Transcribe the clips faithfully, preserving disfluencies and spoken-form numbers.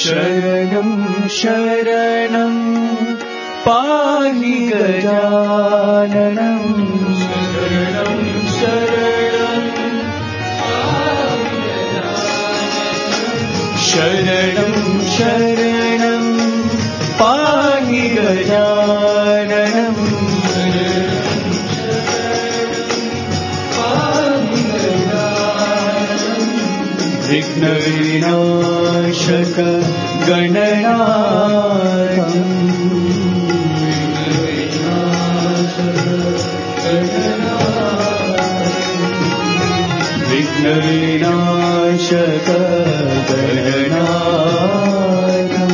शरणं शरणं पाहि गजाननं शरणं शरणं शरणं शरणं पाहि गजाननं विघ्नविनाशक गणनाथं विघ्नविनाशक गणनाथं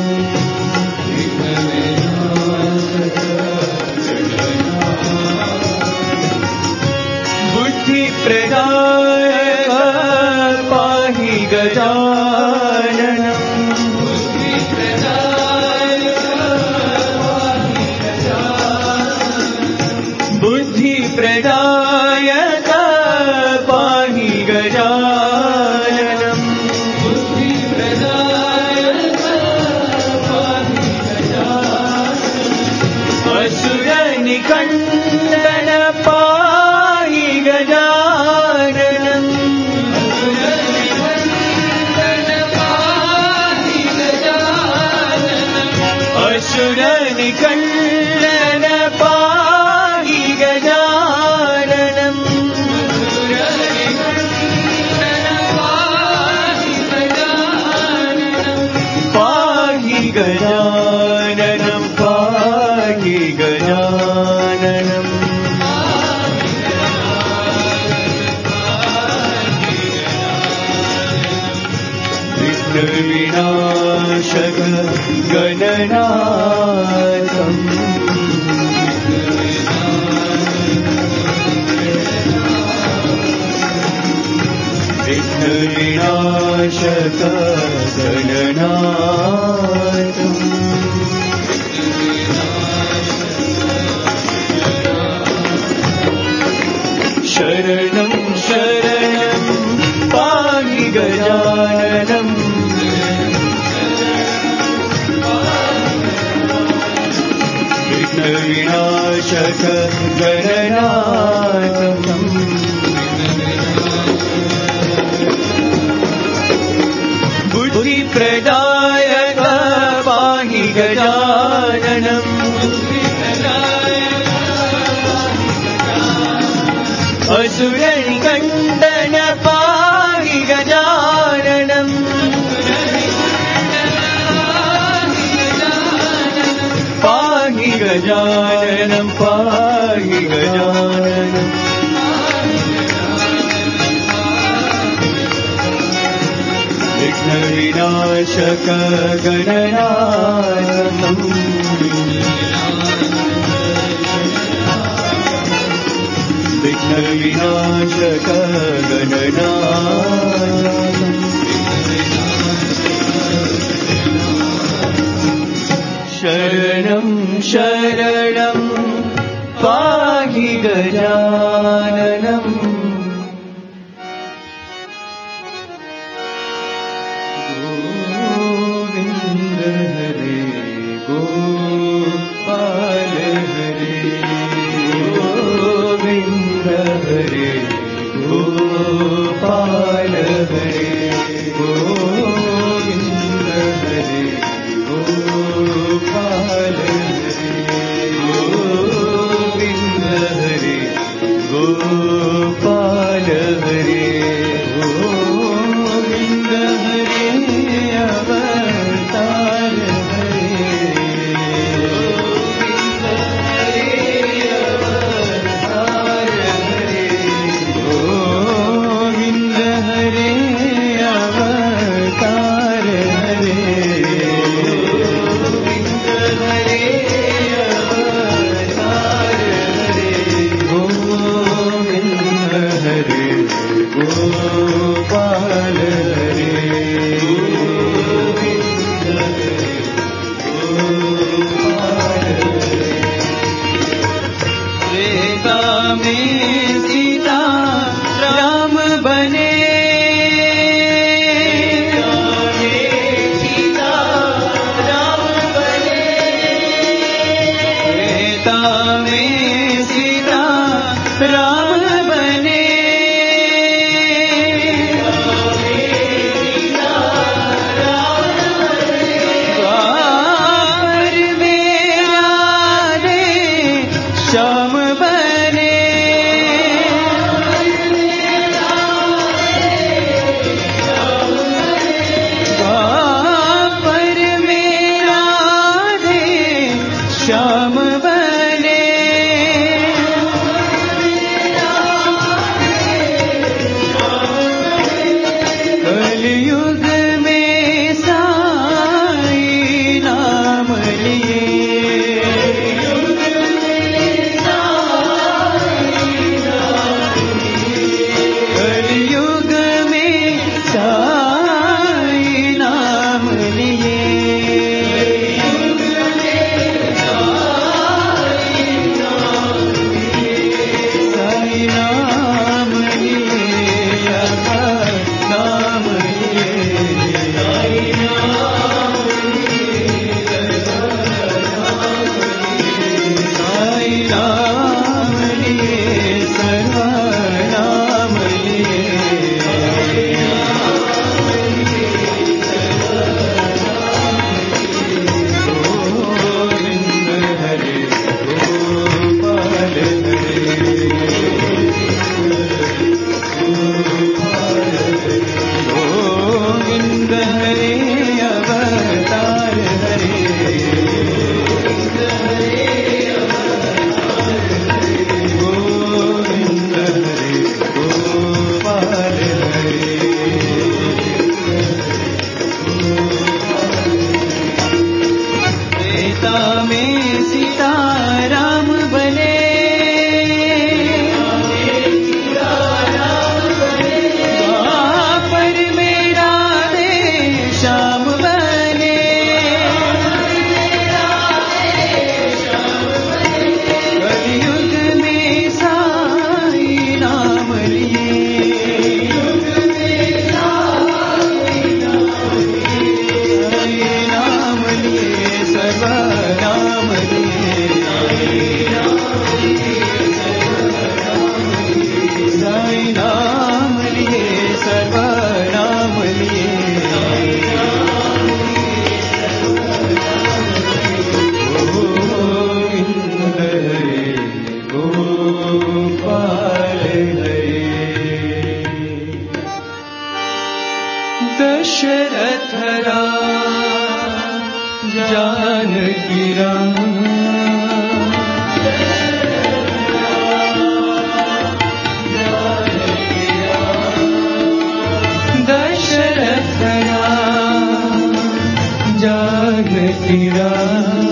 बुद्धिप्रदायक पाहि गजाननं बुद्धिप्रदायक पाहि गजाननं असुरनिकन्दन पाहि गजाननं असुरनिकन्दन पाहि गजाननं पाहि गजाननं पाहि गजाननं विघ्नविनाशक गणनाथं विघ्नविनाशक गणनाथं शरणं शरणं पाहि गजाननं विघ्नविनाशक गणनाथं बुद्धिप्रदायक पाहि गजाननं असुरनिकन्दन पाहि गजाननं पाहि गजाननं पाहि गजाननं विघ्नविनाशक गणनाथं विघ्नविनाशक गणनाथं शरणं शरणं पाहि गजाननं गोविन्द हरे गोपाल हरे गोविन्द हरे गोपाल हरे गोविन्द हरे गोपाल हरे गोविन्द हरे गोपाल हरे गोविन्द हरे अवतार गोविन्द हरे अवतार दशरथरा जानकी राम दशरथरा जानकी राम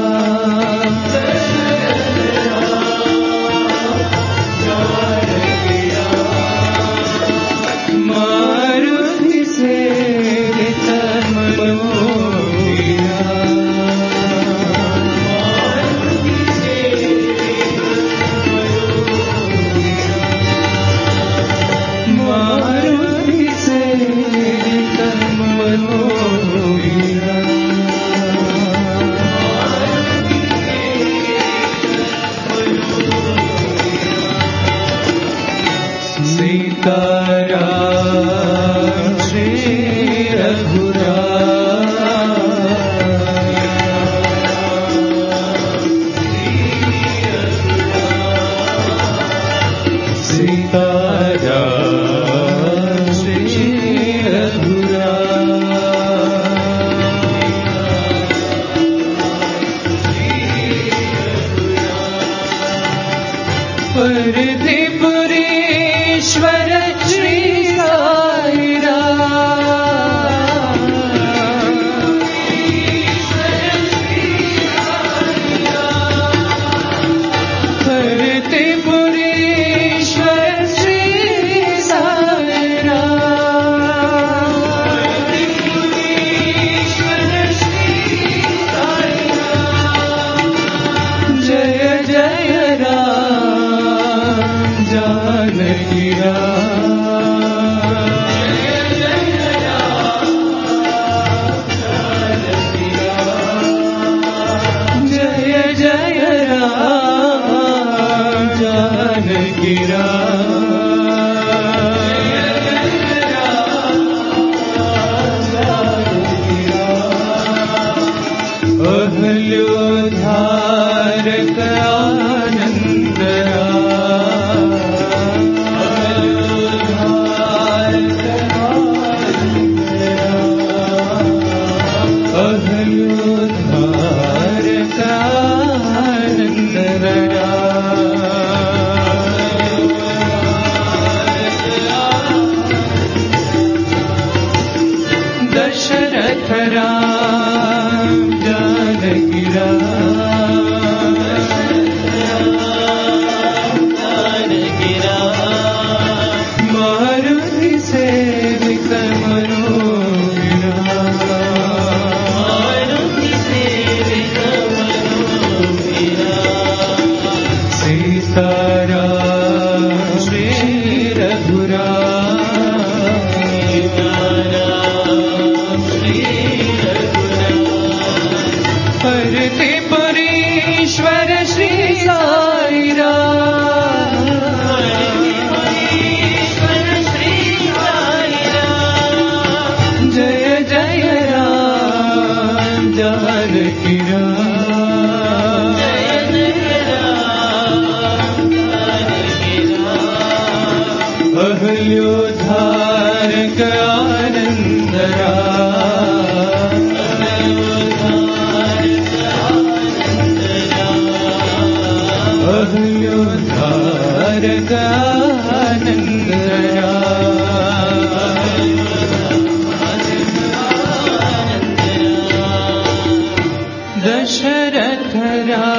दशरथरा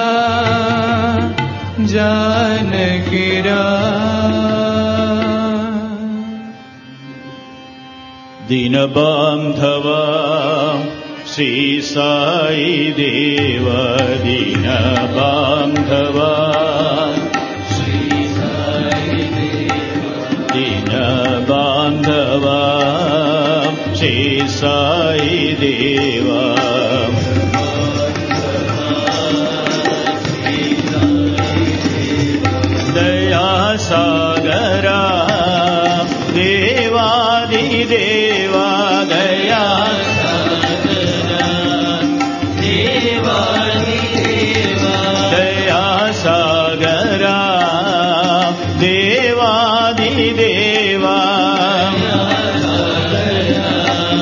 जानकी दीनबान्धवा श्री साई देव दीनबान्धवा श्री साई देव दीनबान्धवा श्री साई देव दया सागरा देवादिदेवा दया सागरा देवादिदेवा दया सागरा देवादिदेवा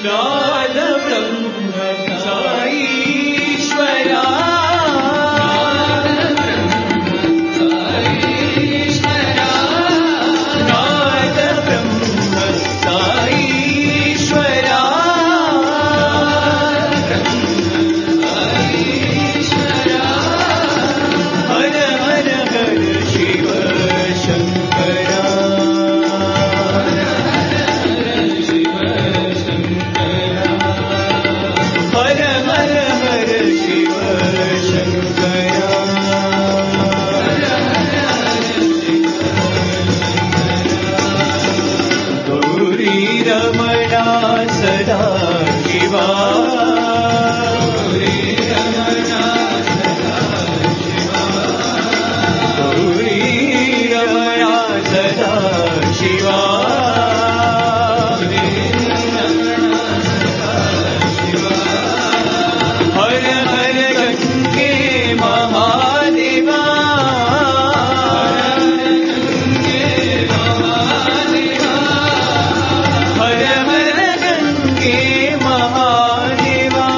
नाद ब्रह्म साईश्वरा नाद ब्रह्म साईश्वरा हर हर हर शिव शंकरा हर हर हर शिव शंकरा गौरी रमणा सदा शिवा गौरी रमणा गौरी रमणा सदा शिवा हर हर गंगे महादेवा हर हर गंगे महादेवा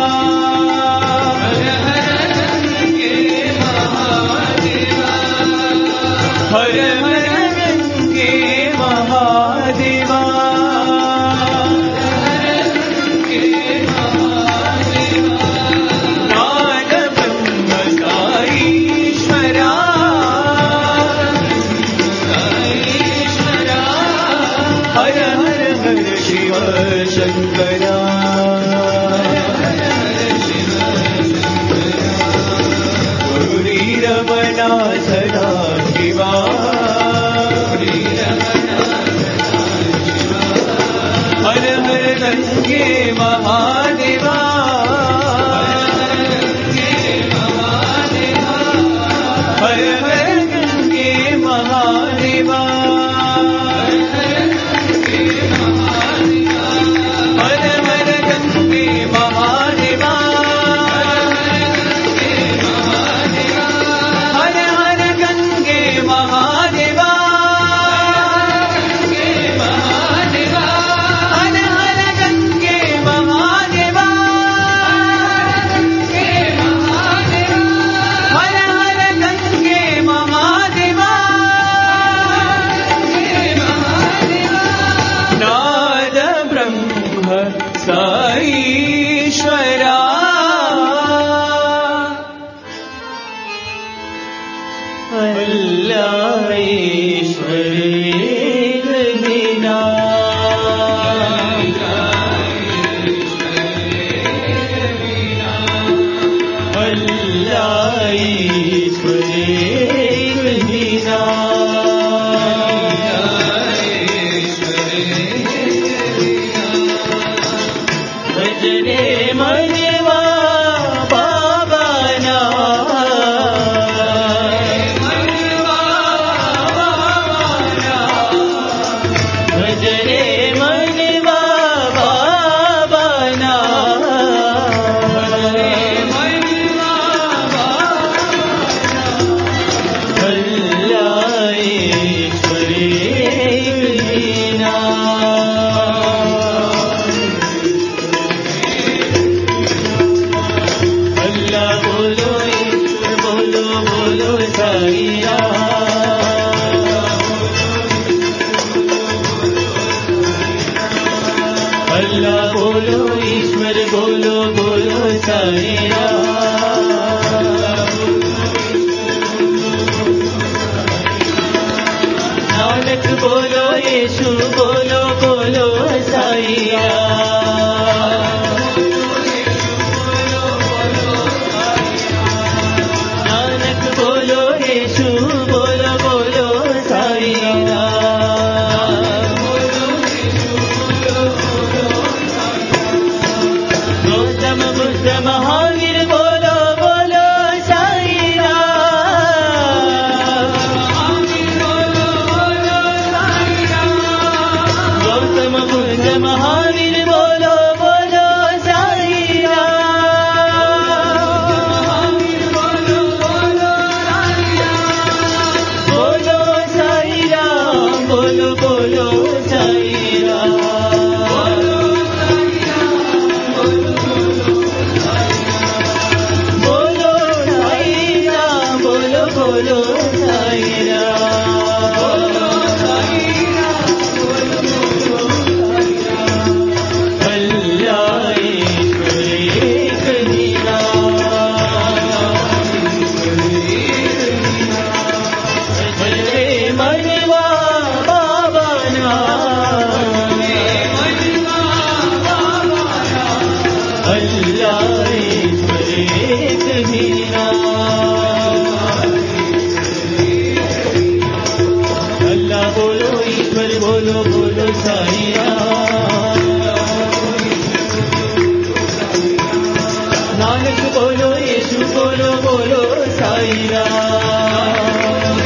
हर हर गंगे महादेवा नाद ब्रह्म साईश्वरा हर हर हर शिव शंकरा गौरी रमणा सदा शिवा हर हर गंगे महादेवा हर हर गंगे महादेवा हर हर गंगे महादेवा हर हर गंगे महादेवा हर हर गंगे महादेवा हर हर गंगे महादेवा नाद ब्रह्म साईश्वरा अल्लाह ईश्वर बिना अल्लाह ईश्वर बिना भजने मनवा बाबाना भजने मनवा बाबाना अल्लाह ईश्वर बिना अल्लाह बोलो ईश्वर बोलो बोलो साईया अल्लाह बोलो ईश्वर बोलो बोलो साईया नानक बोलो यीशु बोलो बोलो साईया नानक बोलो यीशु बोलो बोलो साईया गौतम बुद्ध महावीर बोलो बोलो साईया गौतम बुद्ध महावीर बोलो बोलो बोलो साई राम। नानक बोलो यीशु बोलो बोलो साई राम।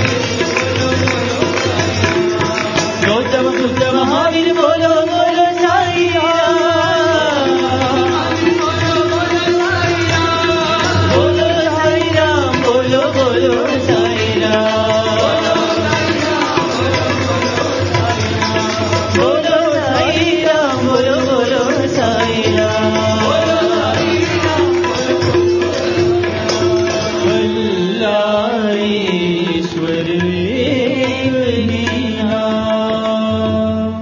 गौतम बुद्ध महावीर बोलो बोलो साई राम। बोलो साई राम बोलो बोलो साई राम। बोलो साई राम बोलो बोलो साई राम। अल्लाह ईश्वर एक निहार।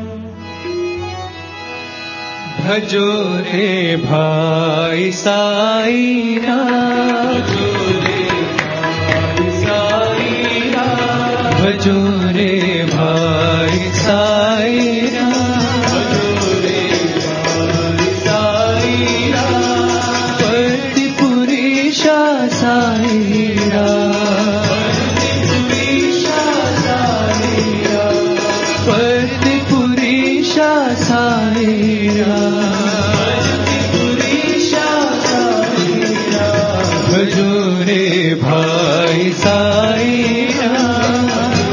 भजो रे भाई साई राम, भजो रे भाई साई राम, प्रतिपुरीशा साई राम, प्रतिपुरीशा साई राम, भजो रे भाई साई राम।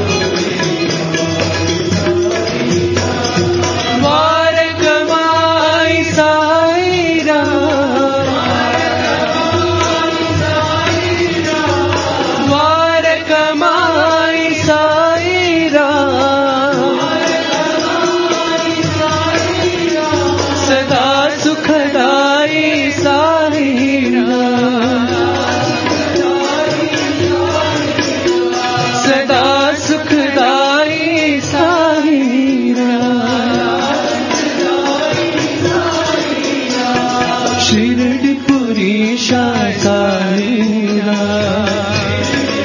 वार कमाई साई राम, वार कमाई साई राम, सदा सुखदाई साई राम, सदा सुखदाई साई राम, शिरडीपुरी साई राम,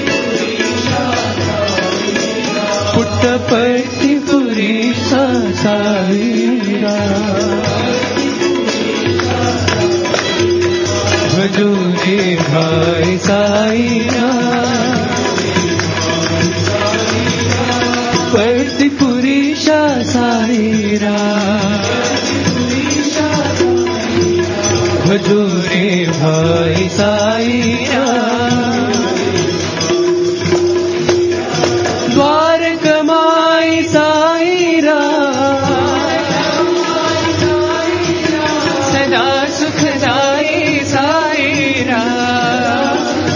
पुट्टपर्तिपुरी साई राम, भजो रे भाई साई राम, पर्तिपुरी साई राम, भजो रे भाई साई राम। द्वार कमाई साई राम, सदा सुखदाई साई राम,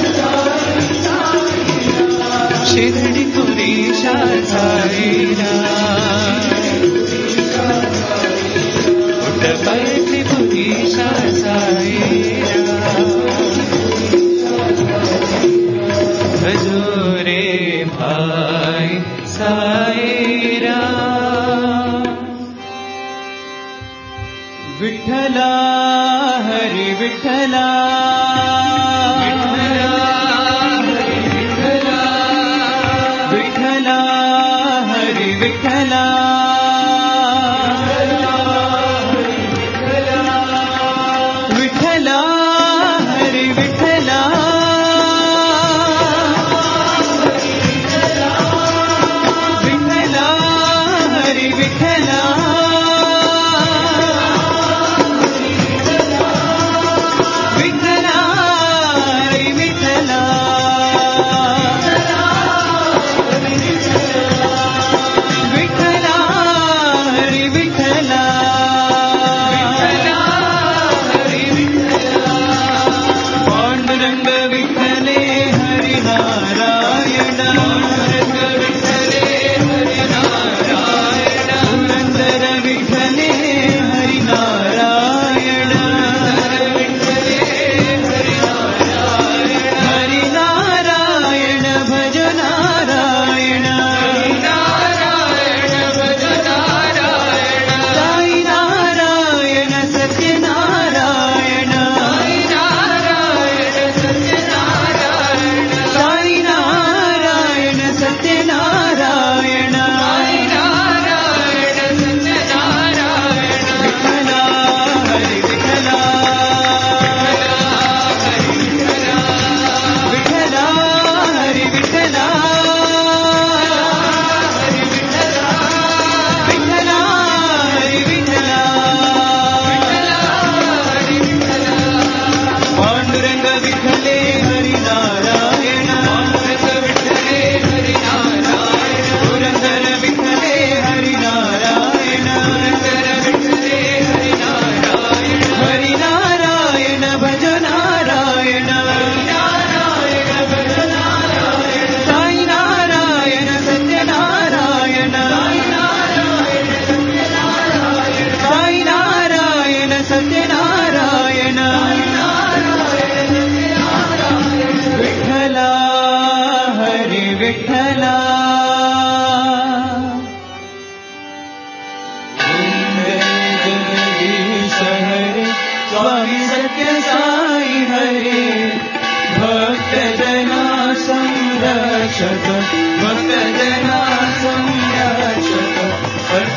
शिरडीपुरी साई राम, पुट्टपर्तिपुरी साई राम, भजो रे भाई साई राम। विठ्ठला हरि विठ्ठला, विठ्ठला हरि विठ्ठला, विठ्ठला हरि विठ्ठला, विठ्ठला हरि विठ्ठला, विठ्ठला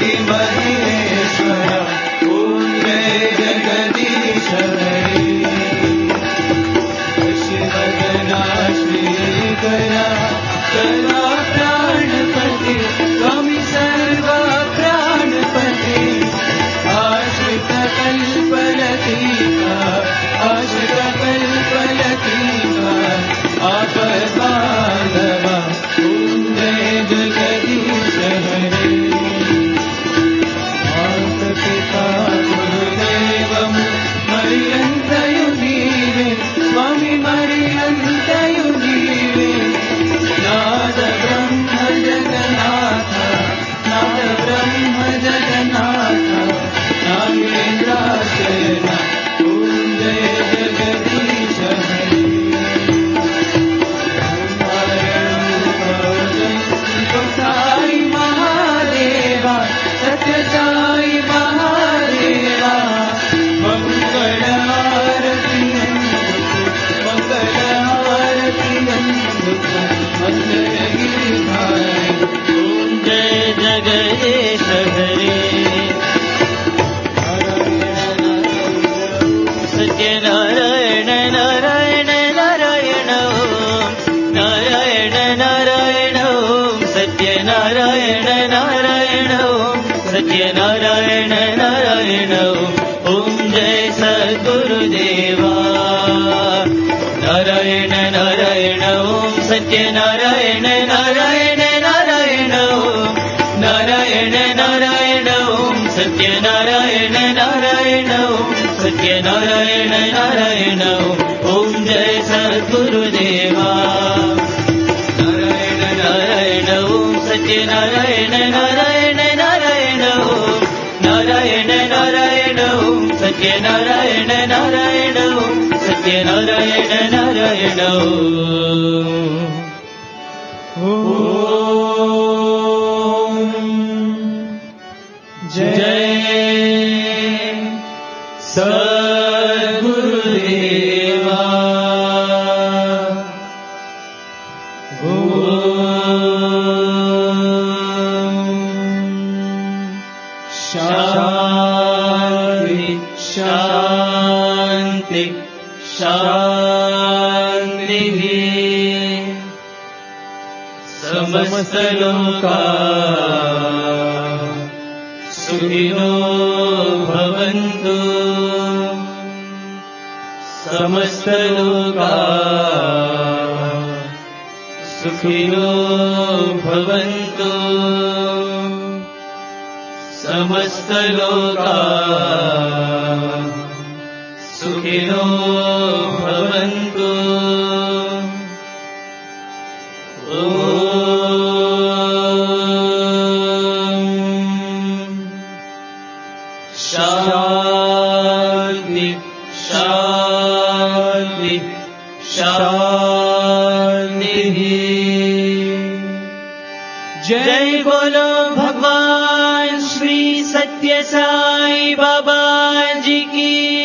महेश्वर ओम जय जगदीश हरे शिवगणा श्रीकरा करा प्राणपति स्वामी सर्व प्राणपति आश्रित कल्पलतीका आश्रित कल्पलतीका आपद्बांधवा ओम जय जगदीश हरे माता गुरुदेवं मरियन्तयु नीवे स्वामी मरियन्तयु नीवे नाद ब्रह्म जगन्नाथ नाद ब्रह्म जगन्नाथ नागेन्द्राशयन ओम जय जगदीश हरे साई महादेवा सत्य साई महादेवा मंगल आरती मंगल आरती मंगल गिरिधारी ओम जय जगदीश हरे सत्यनारायण नारायण नारायण ओम नारायण नारायण ओम सत्यनारायण नारायण ओम सत्यनारायण नारायण ओम जय सद्गुरुदेवा नारायण नारायण ओम सत्यनारायण नारायण नारायण ओम नारायण नारायण ओम सत्यनारायण नारायण ओम सत्यनारायण नारायण ओम जय सद्गुरुदेवा नारायण नारायण ओम सत्यनारायण नारायण नारायण ओम नारायण नारायण ओम सत्यनारायण नारायण ओम सत्यनारायण नारायण ओम जय सद्गुरुदेवा शांति शांति शांति समस्त लोका सुखिनो भवन्तु समस्त लोका सुखिनो भवन्तु समस्त लोका सुखिनो भवन्तु शांति शांति शांति जय बोलो भगवान श्री सत्य साई बाबा जी की